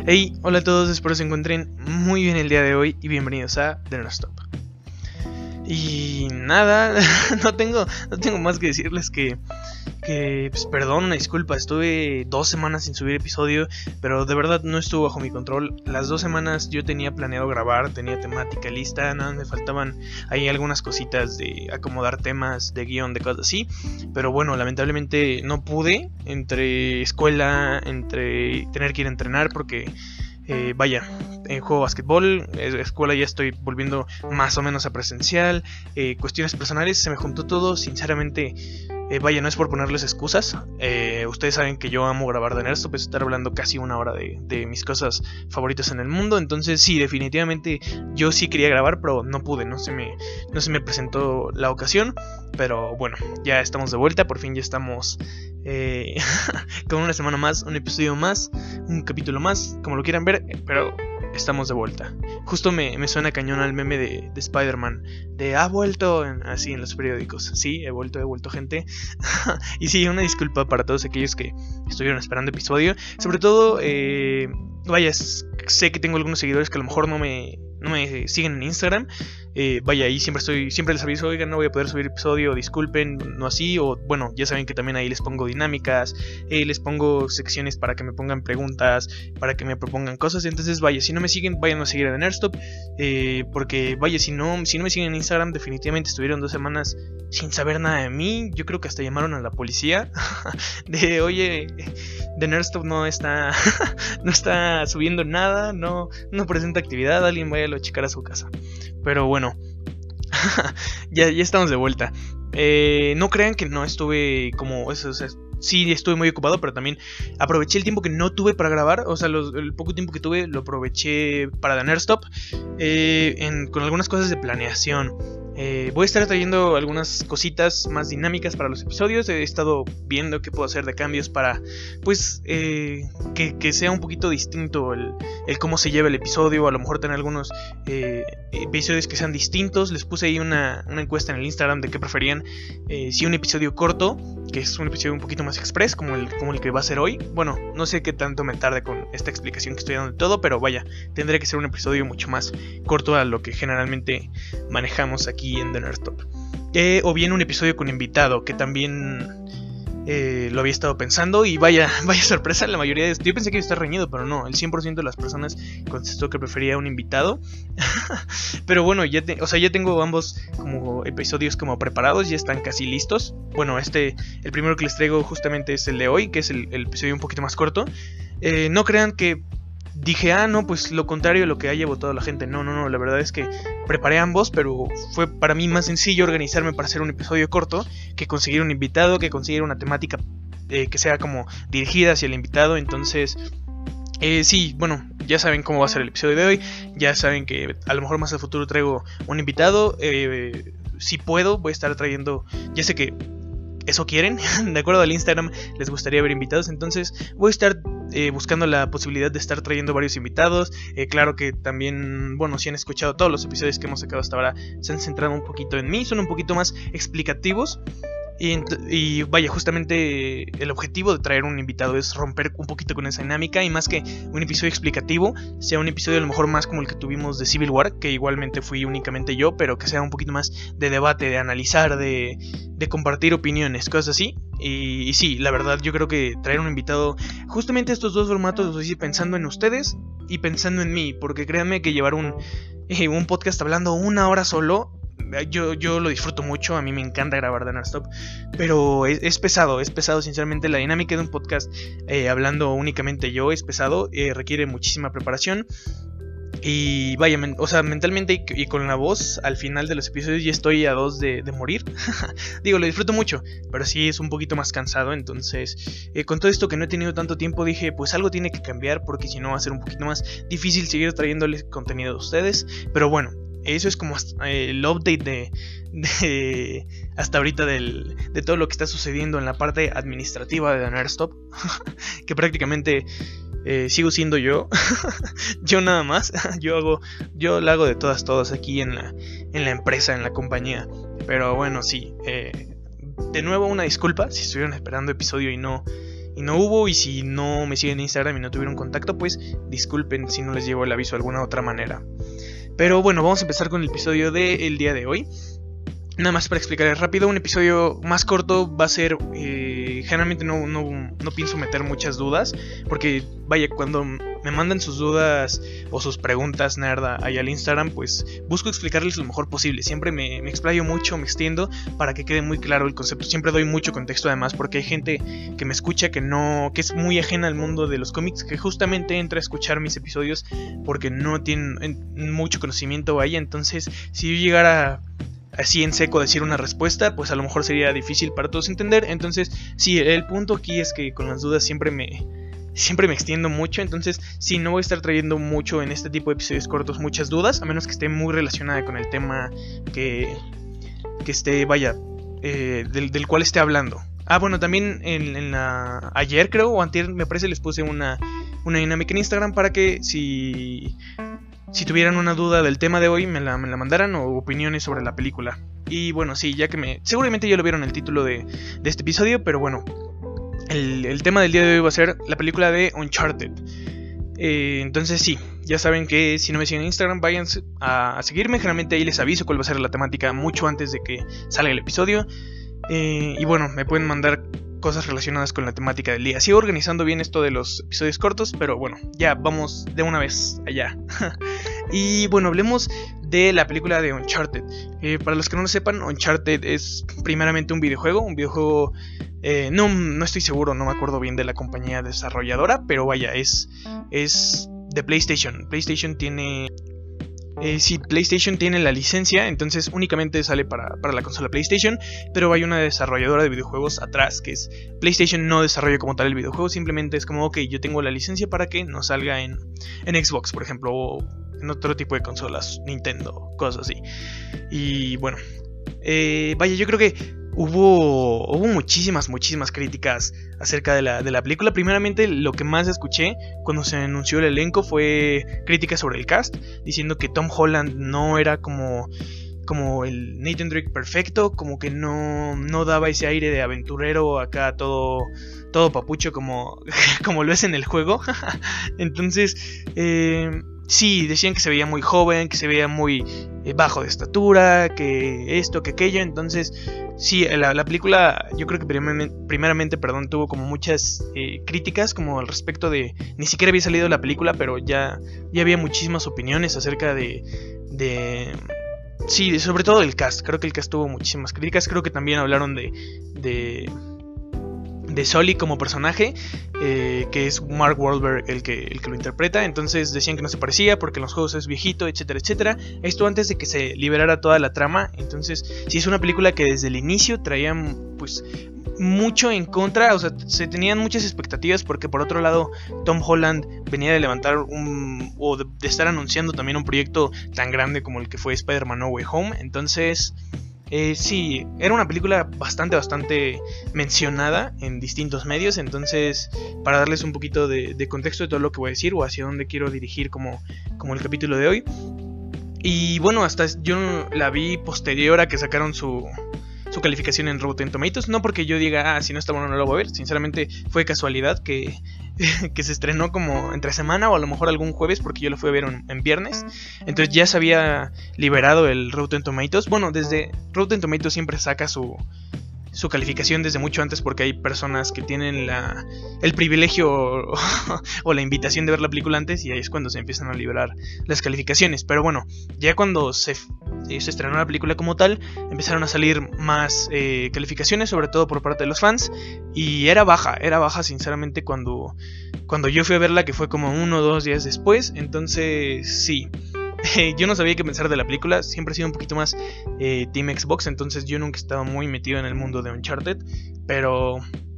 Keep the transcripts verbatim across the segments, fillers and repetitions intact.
Hey, hola a todos, espero se encuentren muy bien el día de hoy y bienvenidos a The Nonstop. Y nada, no tengo, no tengo más que decirles que, que pues, perdón, una disculpa, estuve dos semanas sin subir episodio, pero de verdad no estuvo bajo mi control. Las dos semanas yo tenía planeado grabar, tenía temática lista, nada, me faltaban ahí algunas cositas de acomodar temas, de guión, de cosas así, pero bueno, lamentablemente no pude, entre escuela, entre tener que ir a entrenar, porque... Eh, vaya, eh, juego basquetbol, eh, escuela ya estoy volviendo más o menos a presencial, eh, cuestiones personales, se me juntó todo, sinceramente, eh, vaya, no es por ponerles excusas, eh, ustedes saben que yo amo grabar de Nonstop, pues estar hablando casi una hora de, de mis cosas favoritas en el mundo, entonces sí, definitivamente yo sí quería grabar, pero no pude, no se me, no se me presentó la ocasión, pero bueno, ya estamos de vuelta, por fin ya estamos... Eh, con una semana más, un episodio más, un capítulo más, como lo quieran ver, pero estamos de vuelta. Justo me, me suena cañón al meme de, de Spider-Man, de ha vuelto, en, así en los periódicos. Sí, he vuelto, he vuelto, gente. Y sí, una disculpa para todos aquellos que estuvieron esperando episodio. Sobre todo, eh, vaya, sé que tengo algunos seguidores que a lo mejor no me... no me siguen en Instagram, eh, vaya, ahí siempre estoy, siempre les aviso, oigan, no voy a poder subir episodio, disculpen, no así, o bueno, ya saben que también ahí les pongo dinámicas, eh, les pongo secciones para que me pongan preguntas, para que me propongan cosas, entonces vaya, si no me siguen, vayan a seguir a The Nonstop, eh, porque vaya, si no, si no me siguen en Instagram, definitivamente estuvieron dos semanas sin saber nada de mí, yo creo que hasta llamaron a la policía, de, oye, The Nonstop no está, no está subiendo nada, no, no presenta actividad, alguien vaya a checar a su casa. Pero bueno, ya, ya estamos de vuelta. Eh, no crean que no estuve como eso, o sea, sí estuve muy ocupado, pero también aproveché el tiempo que no tuve para grabar, o sea, los, el poco tiempo que tuve lo aproveché para The Nonstop, eh, en, con algunas cosas de planeación. Eh, voy a estar trayendo algunas cositas más dinámicas para los episodios. He estado viendo qué puedo hacer de cambios para, pues, eh, que, que sea un poquito distinto el, el cómo se lleva el episodio. A lo mejor tener algunos eh, episodios que sean distintos. Les puse ahí una, una encuesta en el Instagram de qué preferían. Eh, si un episodio corto, que es un episodio un poquito más express, como el, como el que va a ser hoy. Bueno, no sé qué tanto me tarde con esta explicación que estoy dando de todo, pero vaya, tendré que ser un episodio mucho más corto a lo que generalmente manejamos aquí en The Nonstop, eh, o bien un episodio con invitado, que también eh, lo había estado pensando, y vaya, vaya sorpresa, la mayoría de... yo pensé que iba a estar reñido, pero no, el cien por ciento de las personas contestó que prefería un invitado. Pero bueno, ya, te, o sea, ya tengo ambos como episodios como preparados, ya están casi listos. Bueno, este, el primero que les traigo justamente es el de hoy, que es el, el episodio un poquito más corto. Eh, no crean que dije, ah, no, pues lo contrario a lo que haya votado la gente. No, no, no, la verdad es que preparé ambos, pero fue para mí más sencillo organizarme para hacer un episodio corto que conseguir un invitado, que conseguir una temática eh, que sea como dirigida hacia el invitado. Entonces, eh, sí, bueno, ya saben cómo va a ser el episodio de hoy. Ya saben que a lo mejor más al futuro traigo un invitado. Eh, si puedo, voy a estar trayendo, ya sé que eso quieren, de acuerdo al Instagram les gustaría ver invitados, entonces voy a estar eh, buscando la posibilidad de estar trayendo varios invitados. Eh, claro que también, bueno, si han escuchado todos los episodios que hemos sacado hasta ahora, se han centrado un poquito en mí, son un poquito más explicativos. Y, y vaya, justamente el objetivo de traer un invitado es romper un poquito con esa dinámica, y más que un episodio explicativo, sea un episodio a lo mejor más como el que tuvimos de Civil War, que igualmente fui únicamente yo, pero que sea un poquito más de debate, de analizar, de, de compartir opiniones, cosas así. Y, y sí, la verdad yo creo que traer un invitado, justamente estos dos formatos los hice pensando en ustedes y pensando en mí, porque créanme que llevar un, eh, un podcast hablando una hora solo, Yo, yo lo disfruto mucho, a mí me encanta grabar The Nonstop, pero es, es pesado, es pesado sinceramente. La dinámica de un podcast eh, hablando únicamente yo es pesado, eh, requiere muchísima preparación. Y vaya, men, o sea, mentalmente y, y con la voz al final de los episodios ya estoy a dos de, de morir. Digo, lo disfruto mucho, pero sí es un poquito más cansado. Entonces, eh, con todo esto que no he tenido tanto tiempo, dije, pues algo tiene que cambiar, porque si no va a ser un poquito más difícil seguir trayéndoles contenido a ustedes. Pero bueno, eso es como el update de, de hasta ahorita del, de todo lo que está sucediendo en la parte administrativa de The Nonstop. Que prácticamente eh, sigo siendo yo. Yo nada más. Yo hago, yo la hago de todas, todas aquí en la, en la empresa, en la compañía. Pero bueno, sí. Eh, de nuevo una disculpa si estuvieron esperando episodio y no... y no hubo, y si no me siguen en Instagram y no tuvieron contacto, pues disculpen si no les llevo el aviso de alguna otra manera. Pero bueno, vamos a empezar con el episodio del día de hoy. Nada más para explicarles rápido, un episodio más corto va a ser, eh, generalmente no, no, no pienso meter muchas dudas, porque vaya, cuando me mandan sus dudas o sus preguntas nerda ahí al Instagram, pues busco explicarles lo mejor posible, siempre me, me explayo mucho, me extiendo para que quede muy claro el concepto, siempre doy mucho contexto además, porque hay gente que me escucha que no, que es muy ajena al mundo de los cómics, que justamente entra a escuchar mis episodios porque no tienen mucho conocimiento ahí, entonces si yo llegara así en seco decir una respuesta, pues a lo mejor sería difícil para todos entender. Entonces sí, el punto aquí es que con las dudas siempre me siempre me extiendo mucho. Entonces sí, no voy a estar trayendo mucho en este tipo de episodios cortos muchas dudas, a menos que esté muy relacionada con el tema que, que esté, vaya, eh, del, del cual esté hablando. Ah, bueno, también en, en la, ayer creo, o antier me parece, les puse una, una dinámica en Instagram para que si... Si tuvieran una duda del tema de hoy, me la, me la mandaran, o opiniones sobre la película. Y bueno, sí, ya que me... Seguramente ya lo vieron el título de, de este episodio, pero bueno. El, el tema del día de hoy va a ser la película de Uncharted. Eh, entonces sí, ya saben que si no me siguen en Instagram, vayan a, a seguirme. Generalmente ahí les aviso cuál va a ser la temática mucho antes de que salga el episodio. Eh, y bueno, me pueden mandar cosas relacionadas con la temática del día. Sigo organizando bien esto de los episodios cortos, pero bueno, ya vamos de una vez allá. Y bueno, hablemos de la película de Uncharted. Eh, para los que no lo sepan, Uncharted es primeramente un videojuego, un videojuego, eh, no, no estoy seguro, no me acuerdo bien de la compañía desarrolladora, pero vaya, es, es de PlayStation. PlayStation tiene... Eh, sí, PlayStation tiene la licencia, entonces únicamente sale para, para la consola PlayStation, pero hay una desarrolladora de videojuegos atrás, que es PlayStation. No desarrolla como tal el videojuego, simplemente es como, ok, yo tengo la licencia para que no salga en, en Xbox, por ejemplo, o en otro tipo de consolas, Nintendo, cosas así. Y bueno, eh, vaya, yo creo que Hubo, hubo muchísimas, muchísimas críticas acerca de la, de la película. Primeramente, lo que más escuché cuando se anunció el elenco fue críticas sobre el cast, diciendo que Tom Holland no era como, como el Nathan Drake perfecto, como que no, no daba ese aire de aventurero acá todo, todo papucho como, como lo es en el juego. Entonces, eh, sí, decían que se veía muy joven, que se veía muy eh, bajo de estatura, que esto, que aquello. Entonces, sí, la, la película yo creo que primeramente, primeramente perdón, tuvo como muchas eh, críticas como al respecto de... Ni siquiera había salido la película, pero ya, ya había muchísimas opiniones acerca de... de sí, sobre todo del cast. Creo que el cast tuvo muchísimas críticas. Creo que también hablaron de... de de Sully como personaje, eh, que es Mark Wahlberg el que, el que lo interpreta. Entonces decían que no se parecía porque en los juegos es viejito, etcétera, etcétera. Esto antes de que se liberara toda la trama. Entonces sí, es una película que desde el inicio traía pues mucho en contra, o sea, se tenían muchas expectativas porque por otro lado Tom Holland venía de levantar un, o de, de estar anunciando también un proyecto tan grande como el que fue Spider-Man No Way Home. Entonces... Eh, sí, era una película bastante, bastante mencionada en distintos medios. Entonces, para darles un poquito de, de contexto de todo lo que voy a decir o hacia dónde quiero dirigir como, como el capítulo de hoy. Y bueno, hasta yo la vi posterior a que sacaron su, su calificación en Rotten Tomatoes. No porque yo diga, ah, si no está bueno no lo voy a ver. Sinceramente fue casualidad que, que se estrenó como entre semana o a lo mejor algún jueves, porque yo lo fui a ver en, en viernes. Entonces ya se había liberado el Rotten Tomatoes. Bueno, desde Rotten Tomatoes siempre saca su, su calificación desde mucho antes, porque hay personas que tienen la, el privilegio o, o la invitación de ver la película antes, y ahí es cuando se empiezan a liberar las calificaciones. Pero bueno, ya cuando se, se estrenó la película como tal, empezaron a salir más eh, calificaciones, sobre todo por parte de los fans, y era baja, era baja sinceramente cuando, cuando yo fui a verla, que fue como uno o dos días después. Entonces sí, yo no sabía qué pensar de la película. Siempre he sido un poquito más eh, Team Xbox, entonces yo nunca he estado muy metido en el mundo de Uncharted. Pero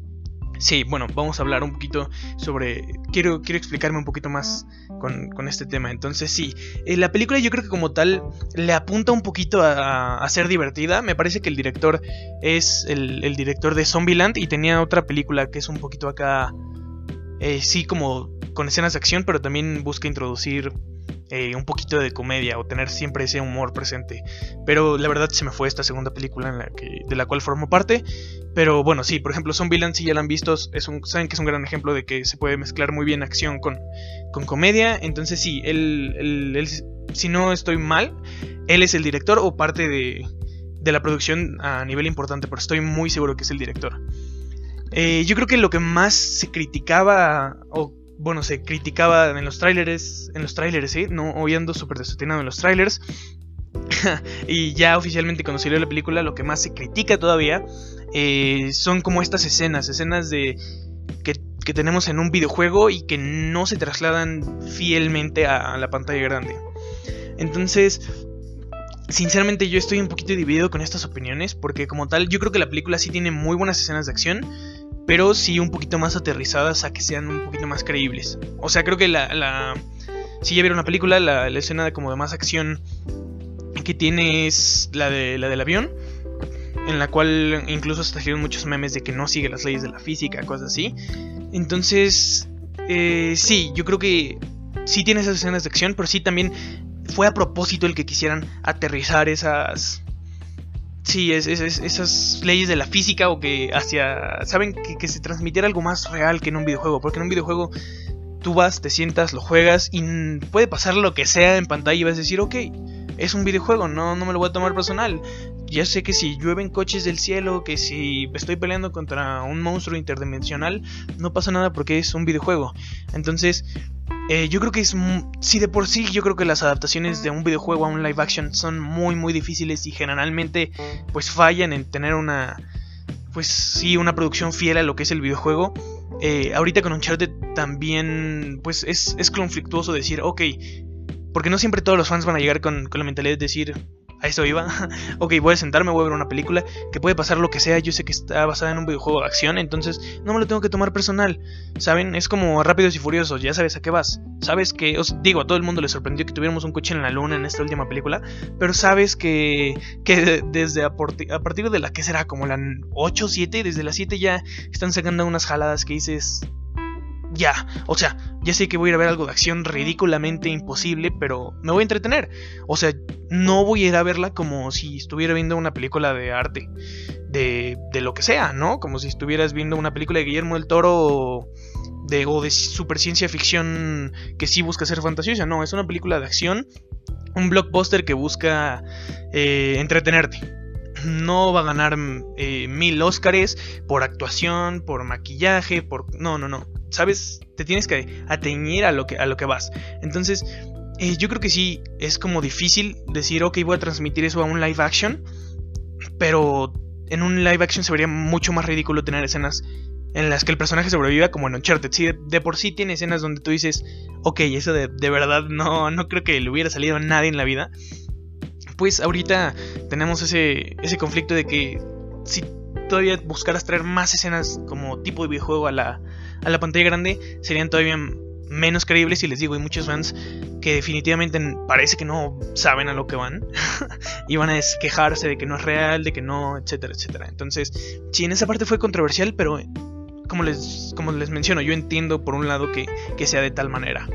sí, bueno, vamos a hablar un poquito sobre... Quiero, quiero explicarme un poquito más con, con este tema. Entonces sí, eh, la película yo creo que como tal le apunta un poquito a, a ser divertida. Me parece que el director es el, el director de Zombieland, y tenía otra película que es un poquito acá... Eh, sí, como con escenas de acción, pero también busca introducir eh, un poquito de comedia o tener siempre ese humor presente. Pero la verdad se me fue esta segunda película en la que, de la cual formo parte. Pero bueno, sí, por ejemplo, Zombieland, si ya la han visto, es un, saben que es un gran ejemplo de que se puede mezclar muy bien acción con, con comedia. Entonces sí, él, él, él, si no estoy mal, él es el director o parte de, de la producción a nivel importante, pero estoy muy seguro que es el director. Eh, yo creo que lo que más se criticaba, o bueno, se criticaba en los trailers, en los trailers, ¿eh? No, hoy ando súper desatinado en los trailers. Y ya oficialmente cuando salió la película, lo que más se critica todavía eh, son como estas escenas, escenas de que, que tenemos en un videojuego y que no se trasladan fielmente a, a la pantalla grande. Entonces, sinceramente yo estoy un poquito dividido con estas opiniones, porque como tal yo creo que la película sí tiene muy buenas escenas de acción, pero sí un poquito más aterrizadas a que sean un poquito más creíbles. O sea, creo que la... la si ya vieron la película, la, la escena de como de más acción que tiene es la, de, la del avión, en la cual incluso se salieron muchos memes de que no sigue las leyes de la física, cosas así. Entonces, eh, sí, yo creo que sí tiene esas escenas de acción, pero sí también fue a propósito el que quisieran aterrizar esas... Sí, es, es, es, esas leyes de la física, o que hacia... ¿Saben? Que, que se transmitiera algo más real que en un videojuego. Porque en un videojuego tú vas, te sientas, lo juegas y puede pasar lo que sea en pantalla y vas a decir, ok, es un videojuego, no, no me lo voy a tomar personal. Ya sé que si llueven coches del cielo, que si estoy peleando contra un monstruo interdimensional, no pasa nada porque es un videojuego. Entonces... Eh, yo creo que es... Si de por sí yo creo que las adaptaciones de un videojuego a un live action son muy muy difíciles y generalmente pues fallan en tener una... Pues sí, una producción fiel a lo que es el videojuego. Eh, ahorita con Uncharted también pues es, es conflictuoso decir, ok, porque no siempre todos los fans van a llegar con, con la mentalidad de decir... A eso iba. Ok, voy a sentarme, voy a ver una película que puede pasar lo que sea. Yo sé que está basada en un videojuego de acción, entonces no me lo tengo que tomar personal. ¿Saben? Es como Rápidos y Furiosos, ya sabes a qué vas. Sabes que, os digo, a todo el mundo le sorprendió que tuviéramos un coche en la luna en esta última película, pero sabes que, que desde a, porti, a partir de la que será como la ocho, siete, desde la siete ya están sacando unas jaladas que dices... Ya, o sea, ya sé que voy a ir a ver algo de acción ridículamente imposible, pero me voy a entretener. O sea, no voy a ir a verla como si estuviera viendo una película de arte, de, de lo que sea, ¿no? Como si estuvieras viendo una película de Guillermo del Toro o de, o de super ciencia ficción que sí busca ser fantasiosa. No, es una película de acción, un blockbuster que busca eh, entretenerte. No va a ganar eh, mil Óscares por actuación, por maquillaje, por... No, no, no. ¿Sabes? Te tienes que atañer a lo que, a lo que vas. Entonces, eh, yo creo que sí es como difícil decir, ok, voy a transmitir eso a un live action. Pero en un live action se vería mucho más ridículo tener escenas en las que el personaje sobreviva como en Uncharted. Sí, de, de por sí tiene escenas donde tú dices, ok, eso de, de verdad no, no creo que le hubiera salido a nadie en la vida. Pues ahorita tenemos ese, ese conflicto de que si todavía buscaras traer más escenas como tipo de videojuego a la, a la pantalla grande, serían todavía menos creíbles. Y les digo, hay muchos fans que definitivamente parece que no saben a lo que van y van a quejarse de que no es real, de que no, etcétera, etcétera. Entonces, sí, en esa parte fue controversial, pero como les, como les menciono, yo entiendo por un lado que, que sea de tal manera.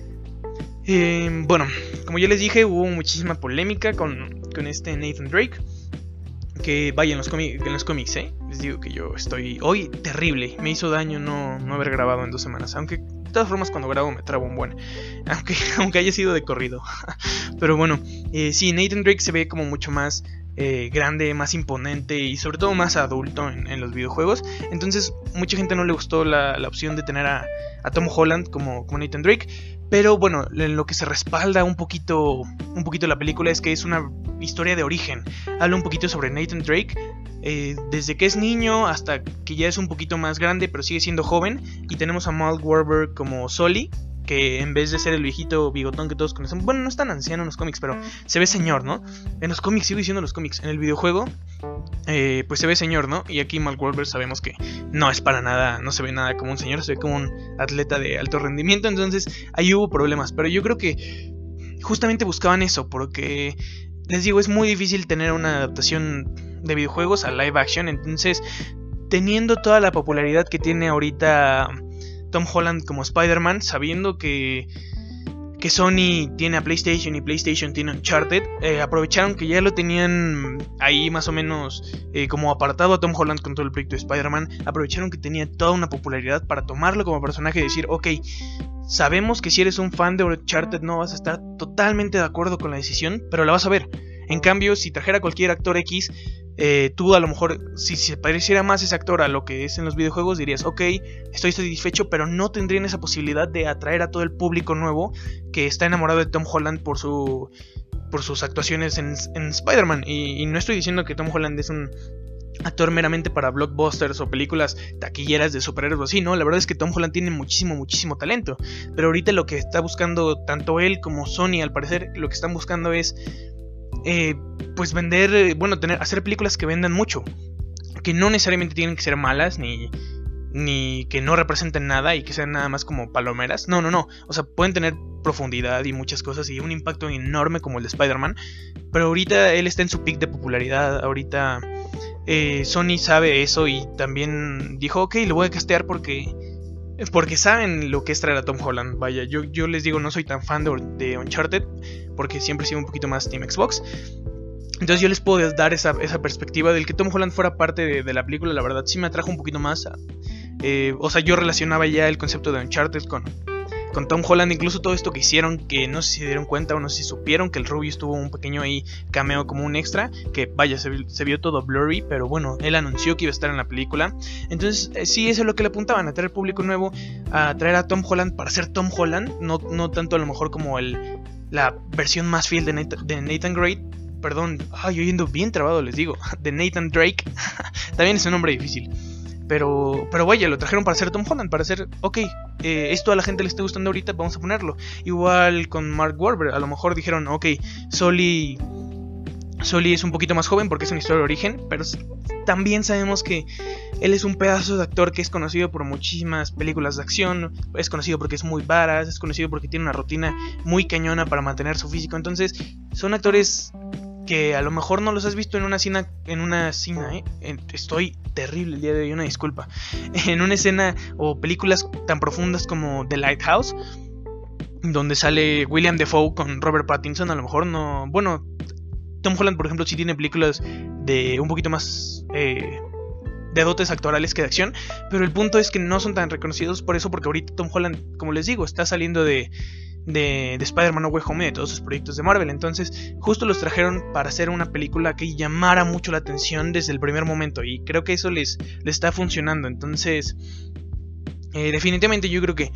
Eh, bueno, como ya les dije, hubo muchísima polémica con, con este Nathan Drake. Que vaya, en los, en los cómics, ¿eh? Les digo que yo estoy hoy terrible. Me hizo daño no, no haber grabado en dos semanas. Aunque de todas formas cuando grabo me trabo un buen. Aunque, aunque haya sido de corrido. Pero bueno, eh, sí, Nathan Drake se ve como mucho más eh, grande, más imponente y sobre todo más adulto en, en los videojuegos. Entonces mucha gente no le gustó la, la opción de tener a, a Tom Holland como, como Nathan Drake. Pero bueno, en lo que se respalda un poquito, un poquito la película es que es una historia de origen. Habla un poquito sobre Nathan Drake, eh, desde que es niño hasta que ya es un poquito más grande, pero sigue siendo joven. Y tenemos a Mark Wahlberg como Sully, que en vez de ser el viejito bigotón que todos conocemos, bueno, no es tan anciano en los cómics, pero se ve señor, ¿no? En los cómics, sigo diciendo los cómics, en el videojuego, eh, pues se ve señor, ¿no? Y aquí Mark Wahlberg sabemos que no es para nada, no se ve nada como un señor, se ve como un atleta de alto rendimiento. Entonces ahí hubo problemas, pero yo creo que justamente buscaban eso, porque les digo, es muy difícil tener una adaptación de videojuegos a live action. Entonces, teniendo toda la popularidad que tiene ahorita Tom Holland como Spider-Man, sabiendo que que Sony tiene a PlayStation y PlayStation tiene Uncharted, eh, aprovecharon que ya lo tenían ahí más o menos eh, como apartado a Tom Holland con todo el proyecto de Spider-Man. Aprovecharon que tenía toda una popularidad para tomarlo como personaje y decir, ok, sabemos que si eres un fan de Uncharted no vas a estar totalmente de acuerdo con la decisión, pero la vas a ver. En cambio, si trajera cualquier actor X, eh, tú a lo mejor, si se pareciera más ese actor a lo que es en los videojuegos, dirías, ok, estoy satisfecho, pero no tendrían esa posibilidad de atraer a todo el público nuevo que está enamorado de Tom Holland por su por sus actuaciones en, en Spider-Man. Y, y no estoy diciendo que Tom Holland es un actor meramente para blockbusters o películas taquilleras de superhéroes, sí, no, la verdad es que Tom Holland tiene muchísimo, muchísimo talento, pero ahorita lo que está buscando tanto él como Sony, al parecer, lo que están buscando es Eh, pues vender, eh, bueno, tener, hacer películas que vendan mucho, que no necesariamente tienen que ser malas, ni, ni que no representen nada y que sean nada más como palomeras, no, no, no, o sea, pueden tener profundidad y muchas cosas y un impacto enorme como el de Spider-Man, pero ahorita él está en su pick de popularidad, ahorita eh, Sony sabe eso y también dijo, ok, lo voy a castear porque... Porque saben lo que es traer a Tom Holland. Vaya, yo, yo les digo, no soy tan fan de, de Uncharted, porque siempre he sido un poquito más Team Xbox. Entonces yo les puedo dar esa, esa perspectiva del que Tom Holland fuera parte de, de la película. La verdad sí me atrajo un poquito más. Eh, o sea, yo relacionaba ya el concepto de Uncharted con, con Tom Holland. Incluso todo esto que hicieron, que no sé si se dieron cuenta o no sé si supieron que el Rubius tuvo un pequeño ahí cameo como un extra. Que vaya, se, se vio todo blurry, pero bueno, él anunció que iba a estar en la película. Entonces eh, sí, eso es lo que le apuntaban, a traer público nuevo, a traer a Tom Holland para ser Tom Holland. No, no tanto a lo mejor como el, la versión más fiel de Nathan, de Nathan Drake. Perdón, ay, oyendo bien trabado les digo, de Nathan Drake. También es un nombre difícil. Pero, pero vaya, lo trajeron para ser Tom Holland, para ser, ok, eh, esto a la gente le está gustando ahorita, vamos a ponerlo. Igual con Mark Wahlberg, a lo mejor dijeron, ok, Sully, Sully es un poquito más joven porque es una historia de origen, pero también sabemos que él es un pedazo de actor que es conocido por muchísimas películas de acción, es conocido porque es muy badass, es conocido porque tiene una rutina muy cañona para mantener su físico. Entonces, son actores que a lo mejor no los has visto en una escena, en una escena, ¿eh? Estoy terrible el día de hoy, una disculpa. En una escena o películas tan profundas como The Lighthouse, donde sale William Dafoe con Robert Pattinson, a lo mejor no, bueno, Tom Holland por ejemplo sí tiene películas de un poquito más eh, de dotes actorales que de acción, pero el punto es que no son tan reconocidos por eso, porque ahorita Tom Holland, como les digo, está saliendo de De, de Spider-Man No Way Home y de todos sus proyectos de Marvel. Entonces justo los trajeron para hacer una película que llamara mucho la atención desde el primer momento, y creo que eso les, les está funcionando. Entonces eh, definitivamente yo creo que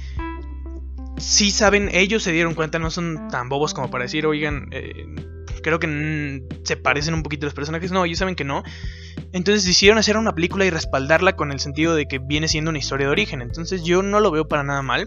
sí saben, ellos se dieron cuenta, no son tan bobos como para decir, oigan, eh, creo que mm, se parecen un poquito los personajes. No, ellos saben que no. Entonces decidieron hacer una película y respaldarla con el sentido de que viene siendo una historia de origen. Entonces yo no lo veo para nada mal.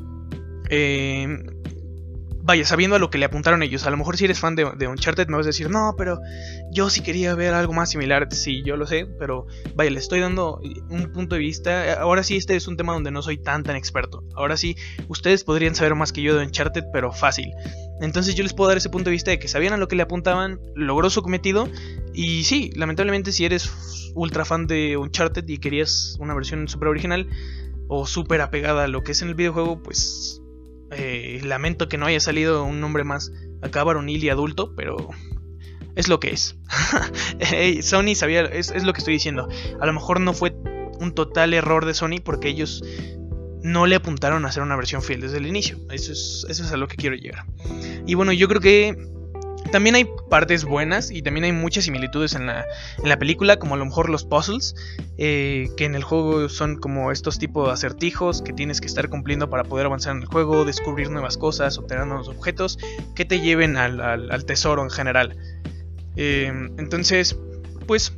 Eh, vaya, sabiendo a lo que le apuntaron ellos. A lo mejor si eres fan de, de Uncharted me vas a decir, no, pero yo sí quería ver algo más similar. Sí, yo lo sé, pero vaya, le estoy dando un punto de vista. Ahora sí, este es un tema donde no soy tan tan experto. Ahora sí, ustedes podrían saber más que yo de Uncharted, pero fácil. Entonces yo les puedo dar ese punto de vista de que sabían a lo que le apuntaban, logró su cometido. Y sí, lamentablemente si eres ultra fan de Uncharted y querías una versión super original o super apegada a lo que es en el videojuego, pues Eh, lamento que no haya salido un nombre más acá varonil y adulto, pero es lo que es. hey, Sony sabía, es, es lo que estoy diciendo. A lo mejor no fue un total error de Sony porque ellos no le apuntaron a hacer una versión fiel desde el inicio. Eso es, eso es a lo que quiero llegar. Y bueno, yo creo que también hay partes buenas y también hay muchas similitudes en la, en la película, como a lo mejor los puzzles, eh, que en el juego son como estos tipos de acertijos que tienes que estar cumpliendo para poder avanzar en el juego, descubrir nuevas cosas, obtener nuevos objetos que te lleven al, al, al tesoro en general. Eh, entonces, pues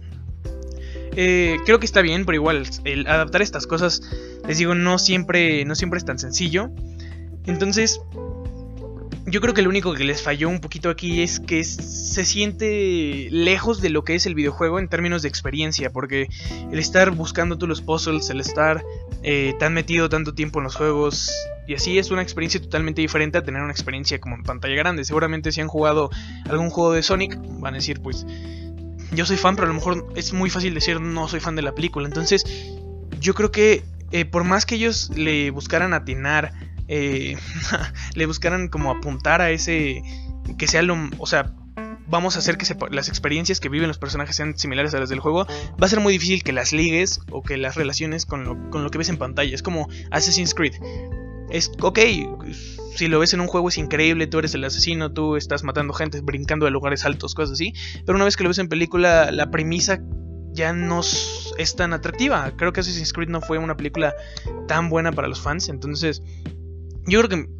eh, creo que está bien, pero igual el adaptar estas cosas, les digo, no siempre, no siempre es tan sencillo. Entonces yo creo que lo único que les falló un poquito aquí es que se siente lejos de lo que es el videojuego en términos de experiencia, porque el estar buscando tú los puzzles, el estar eh, tan metido tanto tiempo en los juegos y así, es una experiencia totalmente diferente a tener una experiencia como en pantalla grande. Seguramente si han jugado algún juego de Sonic van a decir, pues yo soy fan, pero a lo mejor es muy fácil decir no soy fan de la película. Entonces yo creo que eh, por más que ellos le buscaran atinar eh, le buscaran como apuntar a ese, que sea lo, o sea, vamos a hacer que se, las experiencias que viven los personajes sean similares a las del juego, va a ser muy difícil que las ligues o que las relaciones con lo, con lo que ves en pantalla. Es como Assassin's Creed. Es ok, si lo ves en un juego es increíble, tú eres el asesino, tú estás matando gente, brincando de lugares altos, cosas así. Pero una vez que lo ves en película, la premisa ya no es tan atractiva. Creo que Assassin's Creed no fue una película tan buena para los fans. Entonces, yo creo que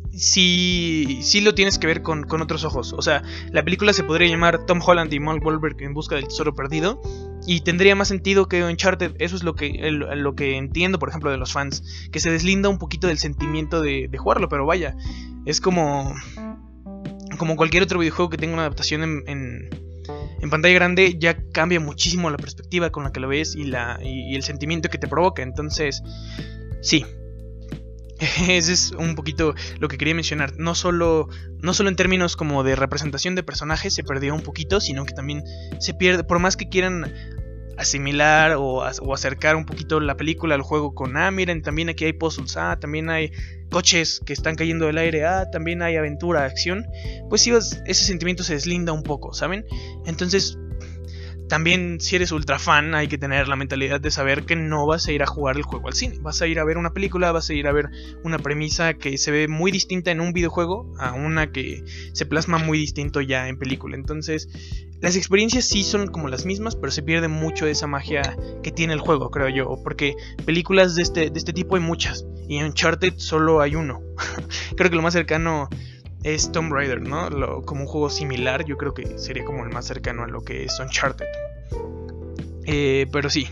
sí, sí lo tienes que ver con, con otros ojos. O sea, la película se podría llamar Tom Holland y Mark Wahlberg en busca del tesoro perdido, y tendría más sentido que Uncharted. Eso es lo que, el, lo que entiendo, por ejemplo, de los fans, que se deslinda un poquito del sentimiento de, de jugarlo. Pero vaya, es como como cualquier otro videojuego que tenga una adaptación en, en, en pantalla grande. Ya cambia muchísimo la perspectiva con la que lo ves y, la, y, y el sentimiento que te provoca. Entonces, sí, ese es un poquito lo que quería mencionar. No solo, no solo en términos como de representación de personajes se perdió un poquito, sino que también se pierde, por más que quieran asimilar o, o acercar un poquito la película al juego con, ah, miren, también aquí hay puzzles, ah, también hay coches que están cayendo del aire, ah, también hay aventura, acción. Pues sí, ese sentimiento se deslinda un poco, ¿saben? Entonces, también si eres ultra fan hay que tener la mentalidad de saber que no vas a ir a jugar el juego al cine. Vas a ir a ver una película, vas a ir a ver una premisa que se ve muy distinta en un videojuego a una que se plasma muy distinto ya en película. Entonces, las experiencias sí son como las mismas, pero se pierde mucho de esa magia que tiene el juego, creo yo. Porque películas de este, de este tipo hay muchas, y en Uncharted solo hay uno. Creo que lo más cercano es Tomb Raider, ¿no? Lo, como un juego similar, yo creo que sería como el más cercano a lo que es Uncharted. Eh, pero sí.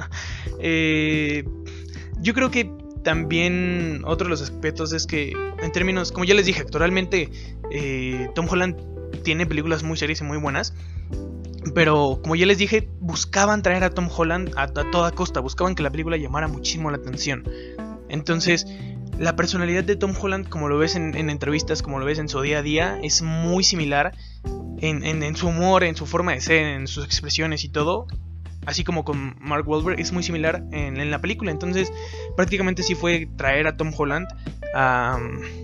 eh, yo creo que también otro de los aspectos es que, en términos, como ya les dije, actualmente eh, Tom Holland tiene películas muy serias y muy buenas. Pero como ya les dije, buscaban traer a Tom Holland a, a toda costa. Buscaban que la película llamara muchísimo la atención. Entonces, la personalidad de Tom Holland, como lo ves en, en entrevistas, como lo ves en su día a día, es muy similar en, en, en su humor, en su forma de ser, en sus expresiones y todo. Así como con Mark Wahlberg, es muy similar en, en la película. Entonces, prácticamente sí fue traer a Tom Holland a,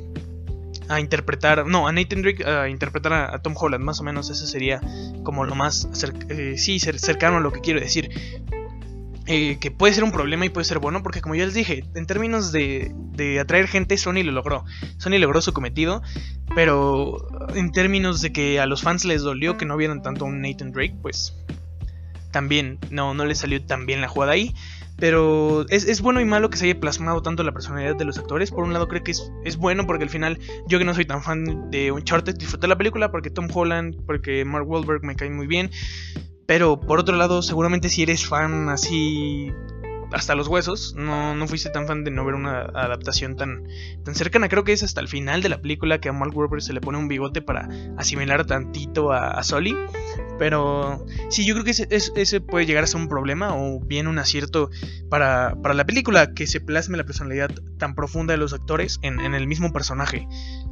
a interpretar, no, a Nathan Drake a interpretar a, a Tom Holland. Más o menos eso sería como lo más cerc- eh, sí, cercano a lo que quiero decir. Eh, que puede ser un problema y puede ser bueno, porque como ya les dije, en términos de, de atraer gente, Sony lo logró. Sony logró su cometido, pero en términos de que a los fans les dolió que no vieran tanto a un Nathan Drake, pues también no, no les salió tan bien la jugada ahí. Pero es, es bueno y malo que se haya plasmado tanto la personalidad de los actores. Por un lado creo que es, es bueno, porque al final yo, que no soy tan fan de Uncharted, disfruté la película porque Tom Holland, porque Mark Wahlberg me cae muy bien. Pero por otro lado, seguramente si eres fan así hasta los huesos, no, no fuiste tan fan de no ver una adaptación tan, tan cercana. Creo que es hasta el final de la película que a Mark Wahlberg se le pone un bigote para asimilar tantito a, a Sully. Pero sí, yo creo que ese, ese puede llegar a ser un problema, o bien un acierto para, para la película, que se plasme la personalidad tan profunda de los actores en, en el mismo personaje.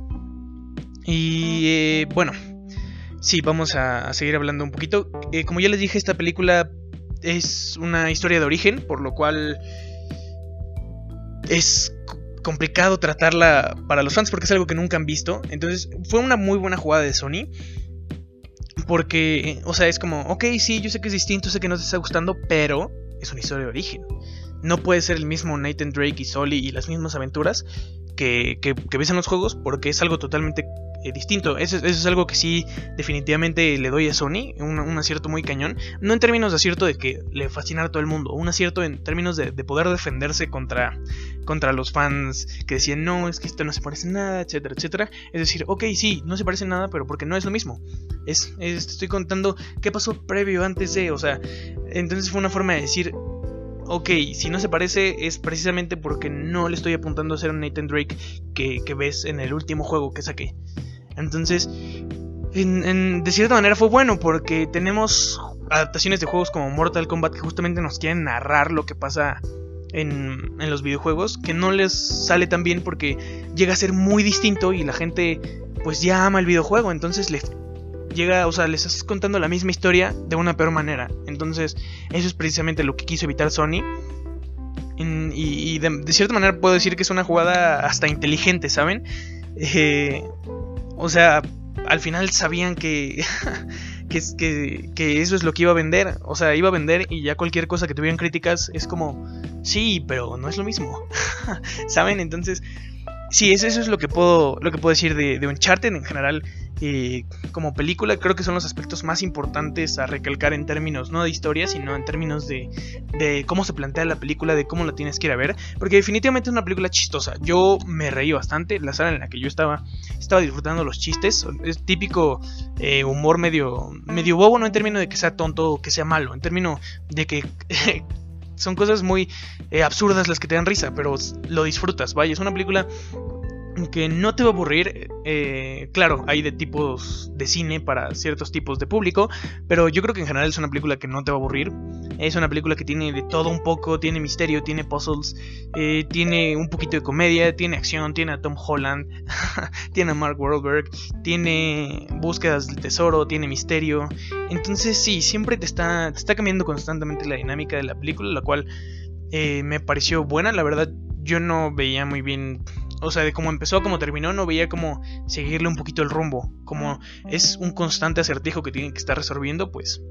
Y eh, bueno, sí, vamos a, a seguir hablando un poquito. Eh, como ya les dije, esta película es una historia de origen, por lo cual es complicado tratarla para los fans porque es algo que nunca han visto. Entonces fue una muy buena jugada de Sony, porque, o sea, es como, ok, sí, yo sé que es distinto, sé que no te está gustando, pero es una historia de origen. No puede ser el mismo Nathan Drake y Sully y las mismas aventuras que, que, que ves en los juegos, porque es algo totalmente eh, distinto. Eso, eso es algo que sí definitivamente le doy a Sony, un, un acierto muy cañón. No en términos de acierto de que le fascinara a todo el mundo, un acierto en términos de, de poder defenderse contra, contra los fans que decían, no, es que esto no se parece en nada, etcétera, etcétera. Es decir, ok, sí, no se parece en nada, pero porque no es lo mismo. Es, es, estoy contando qué pasó previo, antes de, o sea, entonces fue una forma de decir, ok, si no se parece es precisamente porque no le estoy apuntando a ser un Nathan Drake que, que ves en el último juego que saqué. Entonces, en, en, de cierta manera fue bueno, porque tenemos adaptaciones de juegos como Mortal Kombat que justamente nos quieren narrar lo que pasa en, en los videojuegos, que no les sale tan bien porque llega a ser muy distinto y la gente pues ya ama el videojuego. Entonces le llega, o sea, les estás contando la misma historia de una peor manera. Entonces eso es precisamente lo que quiso evitar Sony. En, y y de, de cierta manera puedo decir que es una jugada hasta inteligente, ¿saben? Eh, o sea, al final sabían que, que, que, que eso es lo que iba a vender. O sea, iba a vender y ya cualquier cosa que tuvieran críticas es como, sí, pero no es lo mismo. ¿Saben? Entonces, sí, eso, eso es lo que puedo, lo que puedo decir de, de Uncharted en general. Eh, como película creo que son los aspectos más importantes a recalcar en términos no de historia, sino en términos de, de cómo se plantea la película, de cómo la tienes que ir a ver, porque definitivamente es una película chistosa. Yo me reí bastante, la sala en la que yo estaba estaba disfrutando los chistes. Es típico eh, humor medio, medio bobo, no en términos de que sea tonto o que sea malo, en términos de que son cosas muy eh, absurdas las que te dan risa, pero lo disfrutas. Vaya, es una película que no te va a aburrir. Eh, claro, hay de tipos de cine para ciertos tipos de público, pero yo creo que en general es una película que no te va a aburrir. Es una película que tiene de todo un poco, tiene misterio, tiene puzzles, eh, tiene un poquito de comedia, tiene acción, tiene a Tom Holland, tiene a Mark Wahlberg, tiene búsquedas del tesoro, tiene misterio. Entonces sí, siempre te está, te está cambiando constantemente la dinámica de la película, la cual eh, me pareció buena. La verdad, yo no veía muy bien, o sea, de cómo empezó a cómo terminó, no veía cómo seguirle un poquito el rumbo. Como es un constante acertijo que tienen que estar resolviendo, pues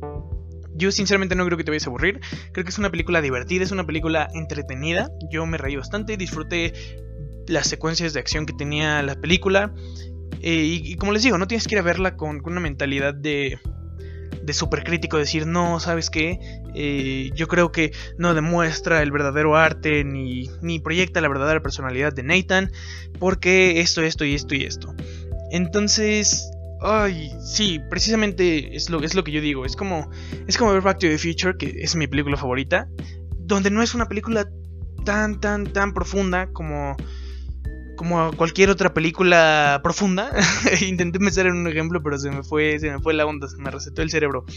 yo sinceramente no creo que te vayas a aburrir. Creo que es una película divertida, es una película entretenida. Yo me reí bastante, disfruté las secuencias de acción que tenía la película. Eh, y, y como les digo, no tienes que ir a verla con, con una mentalidad de... de súper crítico, decir, no, ¿sabes qué? Eh, yo creo que no demuestra el verdadero arte, ni, ni proyecta la verdadera personalidad de Nathan, porque esto, esto y esto y esto. Entonces, ay, sí, precisamente es lo, es lo que yo digo. Es como, es como ver Back to the Future, que es mi película favorita, donde no es una película tan, tan, tan profunda como... como cualquier otra película profunda. Intenté pensar en un ejemplo, pero se me fue, se me fue la onda, se me resetó el cerebro.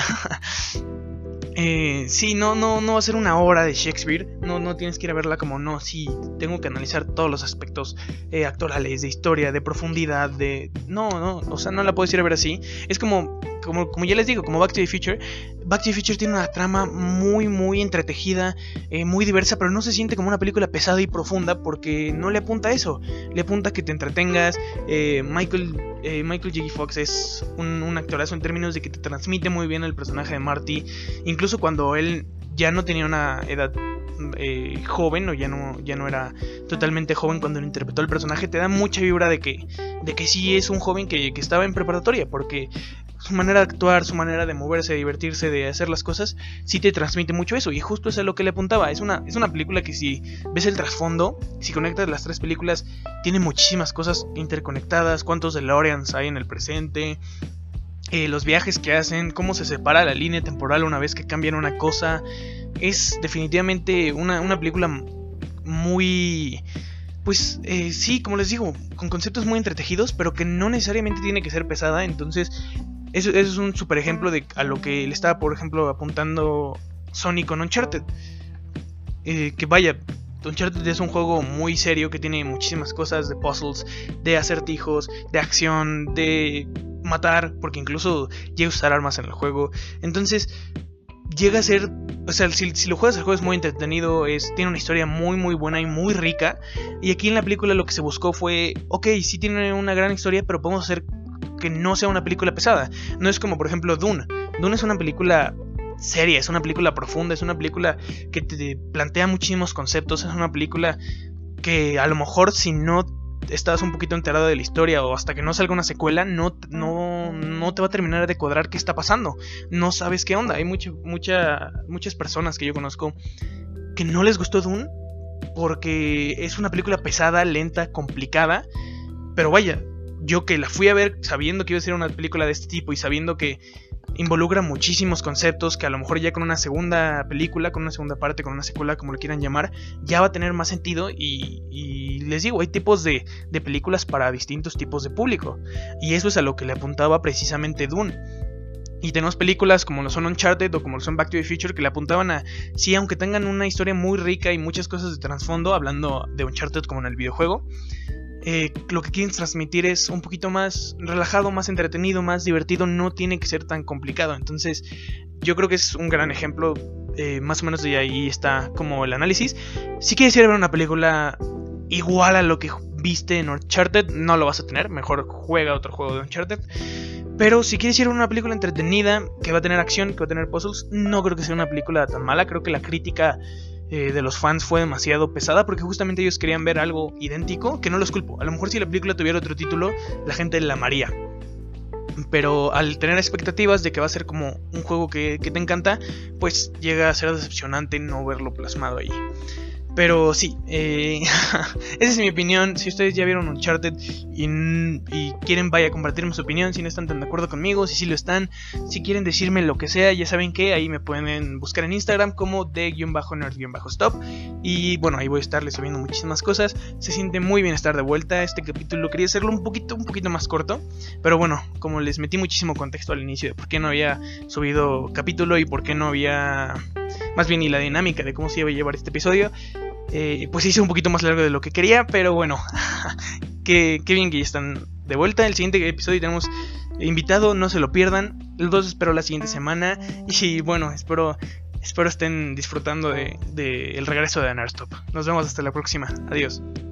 eh, sí, no, no, no va a ser una obra de Shakespeare. No, no tienes que ir a verla como, no, sí, tengo que analizar todos los aspectos eh, actorales, de historia, de profundidad, de... No, no, o sea, no la puedes ir a ver así. Es como... Como, como ya les digo, como Back to the Future. Back to the Future tiene una trama muy, muy entretejida, eh, muy diversa, pero no se siente como una película pesada y profunda, porque no le apunta a eso. Le apunta a que te entretengas. eh, Michael, eh, Michael J. Fox es un, un actorazo en términos de que te transmite muy bien el personaje de Marty. Incluso cuando él ya no tenía una edad eh, joven, o ya no, ya no era totalmente joven cuando lo interpretó el personaje, te da mucha vibra de que, de que sí es un joven que, que estaba en preparatoria, porque su manera de actuar, su manera de moverse, de divertirse, de hacer las cosas, sí te transmite mucho eso. Y justo eso es a lo que le apuntaba. Es una, es una película que, si ves el trasfondo, si conectas las tres películas, tiene muchísimas cosas interconectadas. Cuántos DeLoreans hay en el presente, eh, los viajes que hacen, cómo se separa la línea temporal una vez que cambian una cosa. Es definitivamente una, una película muy... Pues eh, sí, como les digo, con conceptos muy entretejidos, pero que no necesariamente tiene que ser pesada. Entonces eso, eso es un super ejemplo de a lo que le estaba, por ejemplo, apuntando Sony con Uncharted. Eh, que vaya, Uncharted es un juego muy serio que tiene muchísimas cosas de puzzles, de acertijos, de acción, de matar, porque incluso llega a usar armas en el juego. Entonces llega a ser... O sea, si, si lo juegas, el juego es muy entretenido, es, tiene una historia muy muy buena y muy rica. Y aquí en la película lo que se buscó fue, ok, sí tiene una gran historia, pero podemos hacer que no sea una película pesada. No es como, por ejemplo, Dune. Dune es una película seria, es una película profunda, es una película que te plantea muchísimos conceptos, es una película que a lo mejor si no estás un poquito enterado de la historia, o hasta que no salga una secuela, no, no, no te va a terminar de cuadrar qué está pasando. No sabes qué onda. Hay mucha, mucha, muchas personas que yo conozco que no les gustó Dune porque es una película pesada, lenta, complicada. Pero vaya, yo que la fui a ver sabiendo que iba a ser una película de este tipo y sabiendo que involucra muchísimos conceptos que a lo mejor ya con una segunda película, con una segunda parte, con una secuela, como lo quieran llamar, ya va a tener más sentido. Y, y les digo, hay tipos de, de películas para distintos tipos de público, y eso es a lo que le apuntaba precisamente Dune. Y tenemos películas como lo son Uncharted o como lo son Back to the Future, que le apuntaban a, sí, aunque tengan una historia muy rica y muchas cosas de trasfondo, hablando de Uncharted como en el videojuego, Eh, lo que quieren transmitir es un poquito más relajado, más entretenido, más divertido. No tiene que ser tan complicado. Entonces yo creo que es un gran ejemplo eh, más o menos de ahí está como el análisis. Si quieres ir a ver una película igual a lo que viste en Uncharted, no lo vas a tener, mejor juega otro juego de Uncharted. Pero si quieres ir a una película entretenida, que va a tener acción, que va a tener puzzles, no creo que sea una película tan mala. Creo que la crítica eh, de los fans fue demasiado pesada, porque justamente ellos querían ver algo idéntico, que no los culpo. A lo mejor si la película tuviera otro título, la gente la amaría. Pero al tener expectativas de que va a ser como un juego que, que te encanta, pues llega a ser decepcionante no verlo plasmado ahí. Pero sí, eh, esa es mi opinión. Si ustedes ya vieron Uncharted y, y quieren, vaya a compartirme su opinión. Si no están tan de acuerdo conmigo, si sí lo están, si quieren decirme lo que sea, ya saben que ahí me pueden buscar en Instagram como de-nerd-stop. Y bueno, ahí voy a estarles subiendo muchísimas cosas. Se siente muy bien estar de vuelta. Este capítulo quería hacerlo un poquito, un poquito más corto, pero bueno, como les metí muchísimo contexto al inicio de por qué no había subido capítulo y por qué no había, más bien, y la dinámica de cómo se iba a llevar este episodio, Eh, pues hice un poquito más largo de lo que quería, pero bueno, qué, qué bien que ya están de vuelta. El siguiente episodio tenemos invitado, no se lo pierdan. Los dos espero la siguiente semana. Y bueno, espero, espero estén disfrutando de, de el regreso de Nerdstop. Nos vemos hasta la próxima. Adiós.